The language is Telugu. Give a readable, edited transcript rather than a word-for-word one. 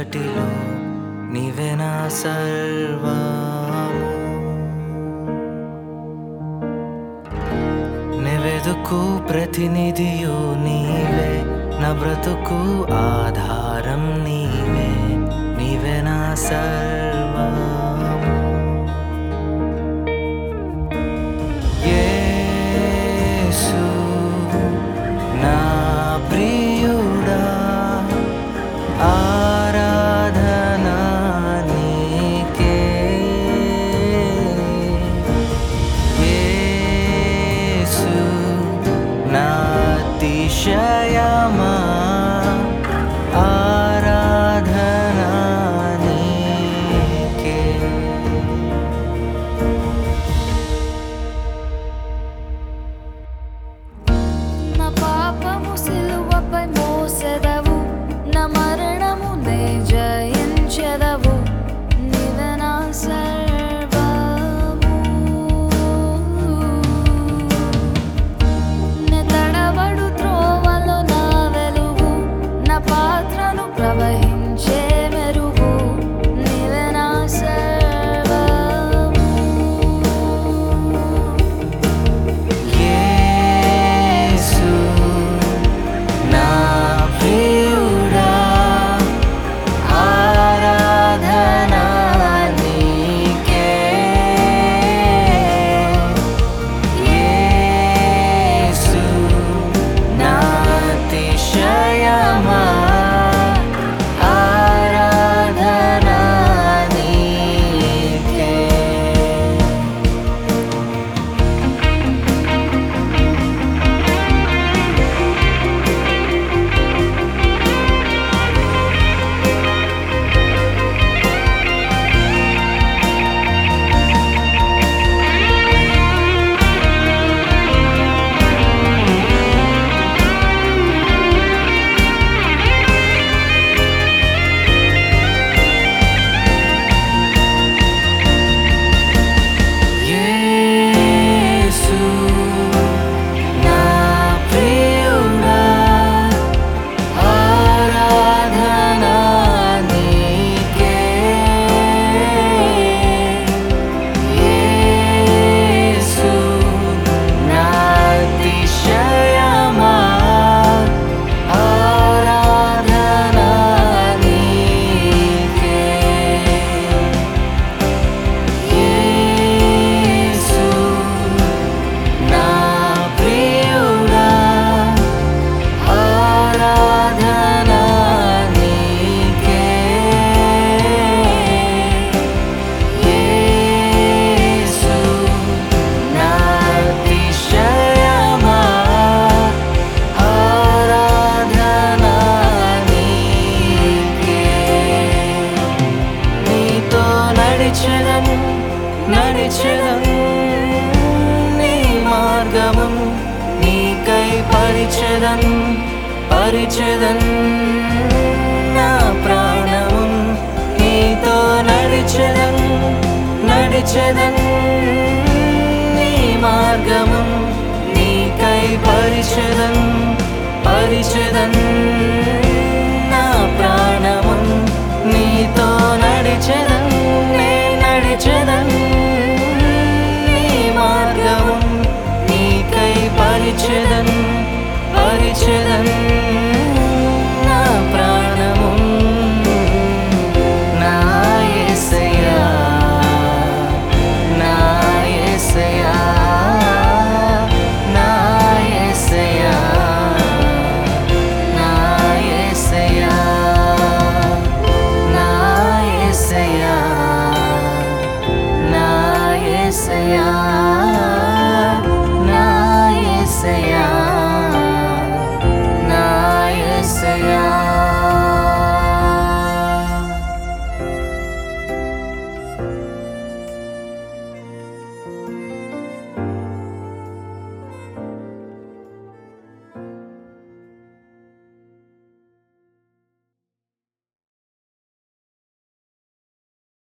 చీకటిలో నీవే నా సర్వము. నివెదుకు ప్రతినిధియు నీవే, నా బ్రతుకు ఆధారం నీవే, నీవే నా సర్వము. యేసు నా ప్రియుడా, ఆరాధనా నీకే. యేసు నా అతిశయమా, ఆరాధనా నీకే. నా పాపము సిలువపై మోసెదవు, నా మరణము నే జయించెదవు, నీవే నా సర్వము. నే తడబడు త్రోవలో నా వెలుగు, నా పాత్రను ప్రవహించే మెరుగు, నీవే నా సర్వము. యేసు నా ప్రియుడా, ఆరాధనా నీకే. యేసు నా అతిశయమా, ఆరాధనా నీకే. యేసు నా ప్రియుడా, ఆరాధనా నీకే. యేసు నా అతిశయమా, ఆరాధనా నీకే. యేసు నా ప్రియుడా, ఆరాధనా నీకే. యేసు నా అతిశయమా, ఆరాధనా నీకే. నీతో నడిచెదను నడిచెదను, నీ మార్గము నీకై పరిచెదను పరిచెదను. నా ప్రాణము నీతో నడిచెదను నడిచెదను, నీ మార్గము